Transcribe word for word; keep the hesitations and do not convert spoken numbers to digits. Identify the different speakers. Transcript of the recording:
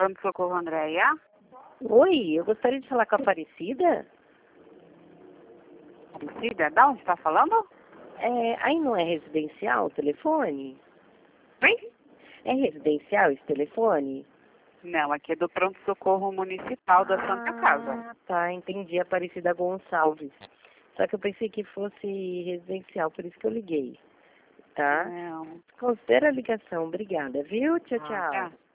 Speaker 1: Pronto-socorro, Andréia.
Speaker 2: Oi, eu gostaria de falar com a Aparecida.
Speaker 1: Aparecida, da onde está falando?
Speaker 2: É, aí não é residencial o telefone?
Speaker 1: Oi?
Speaker 2: É residencial esse telefone?
Speaker 1: Não, aqui é do Pronto-socorro municipal da Santa Casa.
Speaker 2: Ah, tá, entendi, Aparecida Gonçalves. Só que eu pensei que fosse residencial, por isso que eu liguei. Tá?
Speaker 1: Não.
Speaker 2: Considera a ligação, obrigada, viu? Tchau,
Speaker 1: Ah,
Speaker 2: tchau.
Speaker 1: tá.